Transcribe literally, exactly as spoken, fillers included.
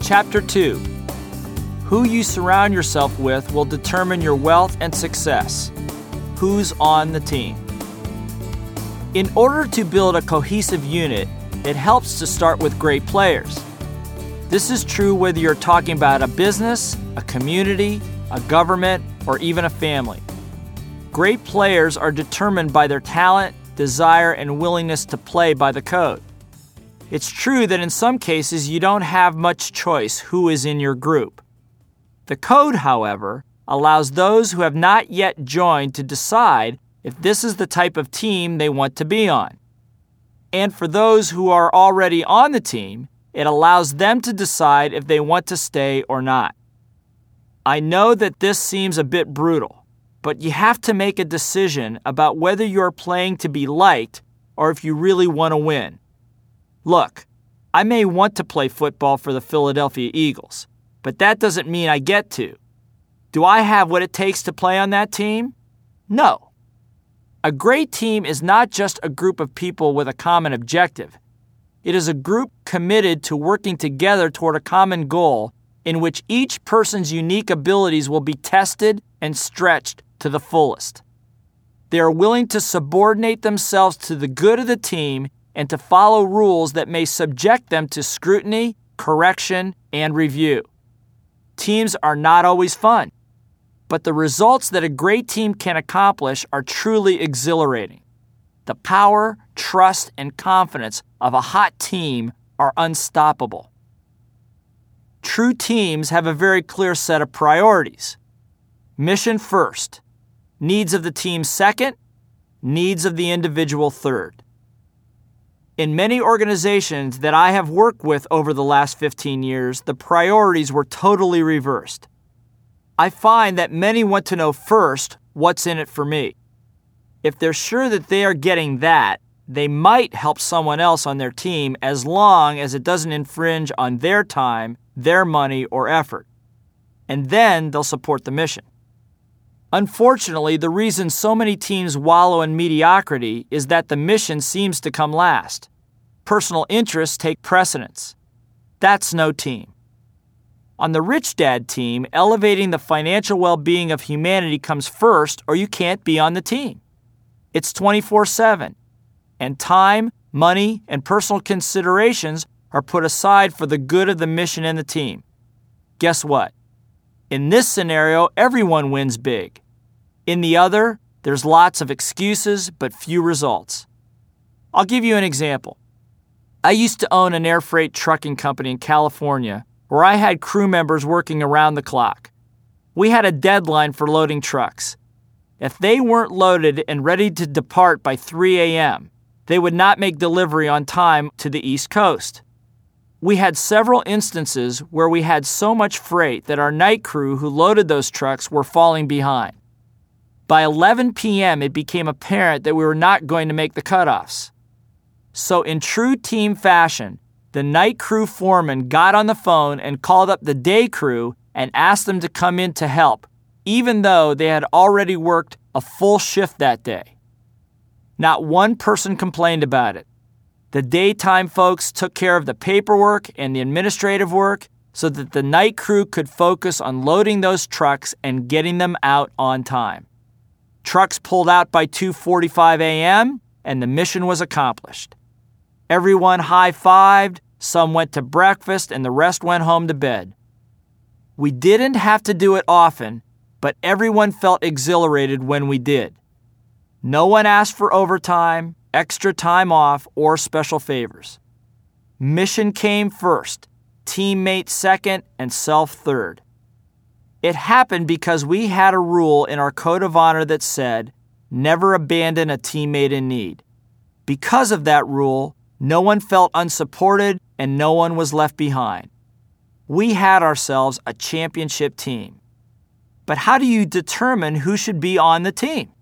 Chapter two. Who you surround yourself with will determine your wealth and success. Who's on the team? In order to build a cohesive unit, it helps to start with great players. This is true whether you're talking about a business, a community, a government, or even a family. Great players are determined by their talent, desire, and willingness to play by the code. It's true that in some cases you don't have much choice who is in your group. The code, however, allows those who have not yet joined to decide if this is the type of team they want to be on. And for those who are already on the team, it allows them to decide if they want to stay or not. I know that this seems a bit brutal, but you have to make a decision about whether you're playing to be liked or if you really want to win. Look, I may want to play football for the Philadelphia Eagles, but that doesn't mean I get to. Do I have what it takes to play on that team? No. A great team is not just a group of people with a common objective. It is a group committed to working together toward a common goal in which each person's unique abilities will be tested and stretched to the fullest. They are willing to subordinate themselves to the good of the team and to follow rules that may subject them to scrutiny, correction, and review. Teams are not always fun, but the results that a great team can accomplish are truly exhilarating. The power, trust, and confidence of a hot team are unstoppable. True teams have a very clear set of priorities. Mission first, needs of the team second, needs of the individual third. In many organizations that I have worked with over the last fifteen years, the priorities were totally reversed. I find that many want to know first what's in it for me. If they're sure that they are getting that, they might help someone else on their team as long as it doesn't infringe on their time, their money, or effort. And then they'll support the mission. Unfortunately, the reason so many teams wallow in mediocrity is that the mission seems to come last. Personal interests take precedence. That's no team. On the Rich Dad team, elevating the financial well-being of humanity comes first, or you can't be on the team. It's twenty-four seven, and time, money, and personal considerations are put aside for the good of the mission and the team. Guess what? In this scenario, everyone wins big. In the other, there's lots of excuses but few results. I'll give you an example. I used to own an air freight trucking company in California where I had crew members working around the clock. We had a deadline for loading trucks. If they weren't loaded and ready to depart by three a.m., they would not make delivery on time to the East Coast. We had several instances where we had so much freight that our night crew who loaded those trucks were falling behind. By eleven p.m., it became apparent that we were not going to make the cutoffs. So in true team fashion, the night crew foreman got on the phone and called up the day crew and asked them to come in to help, even though they had already worked a full shift that day. Not one person complained about it. The daytime folks took care of the paperwork and the administrative work so that the night crew could focus on loading those trucks and getting them out on time. Trucks pulled out by two forty-five a.m., and the mission was accomplished. Everyone high-fived, some went to breakfast, and the rest went home to bed. We didn't have to do it often, but everyone felt exhilarated when we did. No one asked for overtime, extra time off, or special favors. Mission came first, teammate second, and self third. It happened because we had a rule in our code of honor that said, never abandon a teammate in need. Because of that rule, no one felt unsupported and no one was left behind. We had ourselves a championship team. But how do you determine who should be on the team?